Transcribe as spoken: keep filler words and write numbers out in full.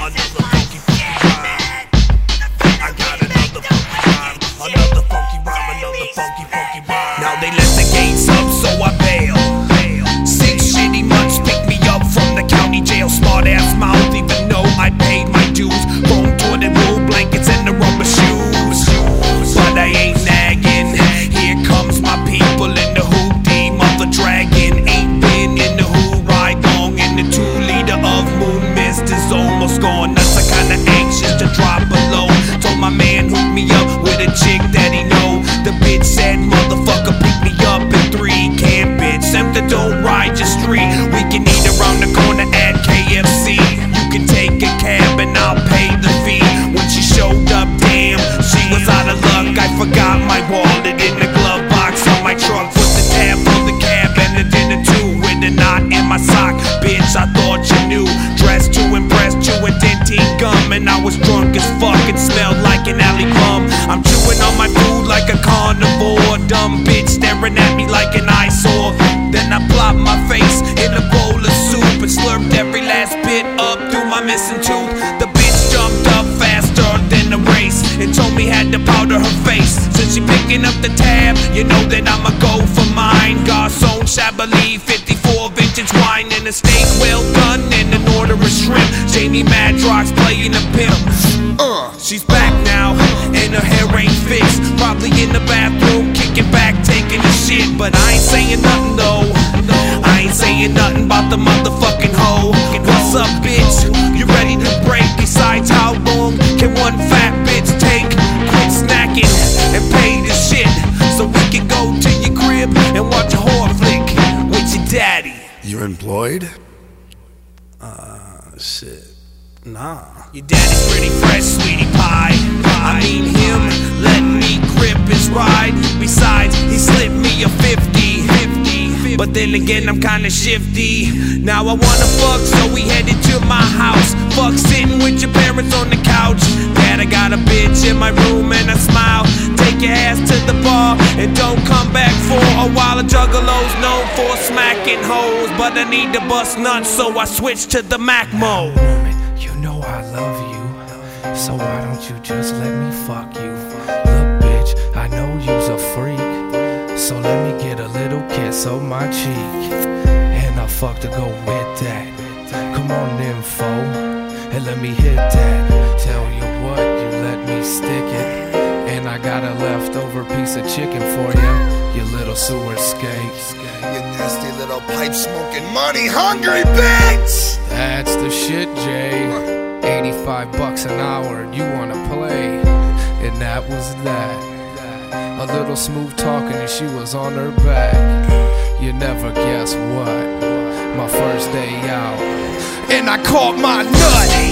Another funky, funky rhyme. I got another funky rhyme. Another funky rhyme, another funky, funky rhyme. Now they let the gates up, so I bail. Six shitty months pick me up from the county jail. Smart ass mouth, even though I paid my dues. Foam toilet roll blankets and the rubber shoes. But I ain't nagging. Here comes my people in the hoopty. Mother dragon ain't been in the who ride long. And the two liter of moon mist is almost gone. That's the kinda anxious to drop below. Told my man hook me up with a chick that he know. The bitch said motherfucker pick me up in three. Can't bitch, Semper don't ride your street. We can eat around the corner at K F C. You can take a cab and I'll pay the fee. When she showed up, damn, she was out of luck. I forgot my wallet in the glove box on my truck. Put the tab on the cab and the dinner too. With a knot in my sock, bitch, I thought you knew. Dressed to impress, chewing dentine gum. And I was drunk as fuck and smelled like an alley bum. I'm chewing on my food like a carnivore. Dumb bitch staring at me like an eyesore. Then I plopped my face in a bowl of soup and slurped every last bit up through my missing tooth. The bitch jumped up faster than the race and told me had to powder her face. Since she picking up the tab, you know that I'ma go for mine. Garçon Chablis, fifty-four vintage wine and a steak well done and an order of shrimp. Jamie Madrox playing a pimp. Uh, she's back now and her hair ain't fixed. Probably in the bathroom kicking back, taking a shit. But I ain't saying nothing though. I ain't saying nothing about the motherfucking hoe. What's up, bitch? You ready to break? Besides, how long can one fat bitch take? Quit snacking and pay the shit so we can go to your crib and watch a horror flick with your daddy. You're employed? Uh, shit. Nah. Your daddy's pretty fresh, sweetie pie. I mean him letting me grip his ride. Besides, he slipped me a fifty. But then again, I'm kinda shifty. Now I wanna fuck, so we headed to my house. Fuck sitting with your parents on the couch. Dad, I got a bitch in my room and I smile. Take your ass to the bar and don't come back for a while. A juggalo's known for smacking hoes, but I need to bust nuts, so I switch to the Mac mode. You know I love you, so why don't you just let me fuck you? Look, bitch, I know you's a freak, so let me get a little kiss on my cheek. And I'll fuck to go with that. Come on then, foe, and let me hit that. Tell you what, you let me stick it. And I got a leftover piece of chicken for you, you little sewer skate. You nasty little pipe smoking money hungry bitch! That's the shit, Jay. eighty-five bucks an hour and you wanna play. And that was that. A little smooth talking and she was on her back. You never guess what, my first day out, and I caught my nut.